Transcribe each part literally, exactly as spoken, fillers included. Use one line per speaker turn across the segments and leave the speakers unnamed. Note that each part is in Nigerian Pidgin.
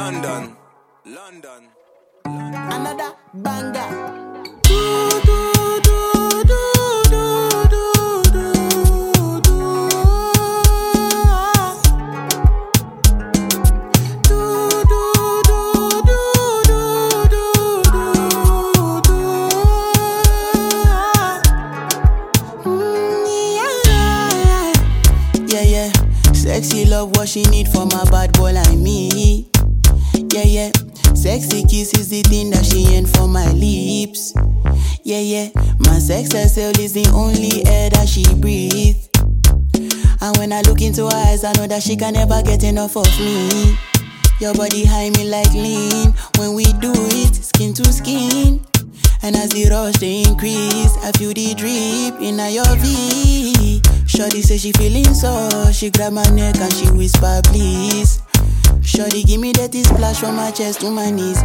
London, London, London.
Another banger. Sexy love, what she need from a bad boy like me. Yeah, yeah. Sexy kiss is the thing that she ain't for my lips. Yeah, yeah. My sex herself is the only air that she breathes. And when I look into her eyes, I know that she can never get enough of me. Your body high me like lean. When we do it, skin to skin. And as the rush they increase, I feel the drip in your V. Shorty say she feeling so, she grab my neck and she whisper please. Shorty give me that splash from my chest to my knees.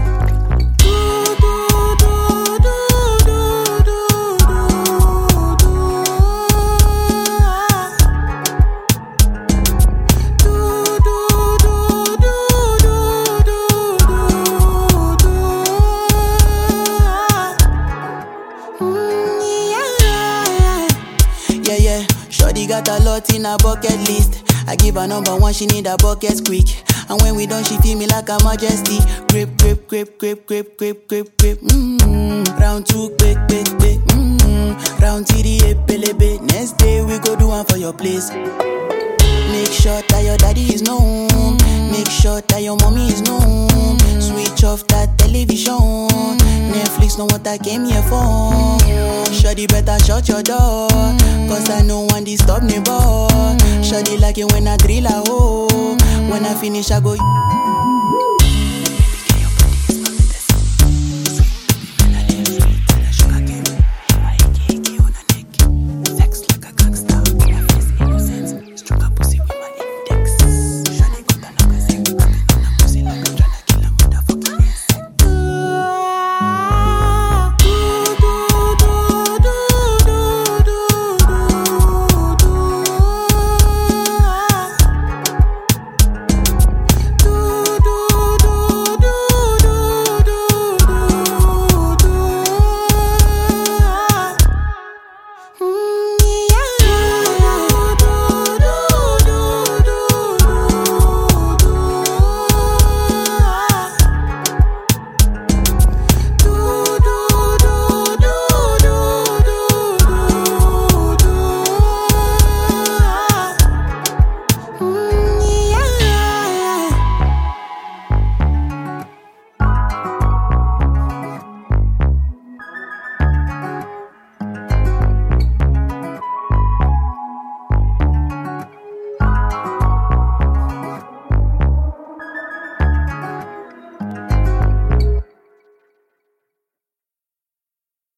Yeah, yeah. Shorty got a lot in her bucket list. I give her number one, she need a bucket quick. And when we done, she feel me like a majesty. Grip, grip, grip, grip, grip, grip, grip, grip. Mmm. Round two, quick, quick, quick. Mmm. Round three, epelebe. Next day we go do one for your place. Make sure that your daddy is known. Make sure that your mommy is known. Switch off that television. Netflix know what I came here for. Shorty better shut your door, cause I know one disturb me boy. Shorty like it when I drill a hole. When I finish I go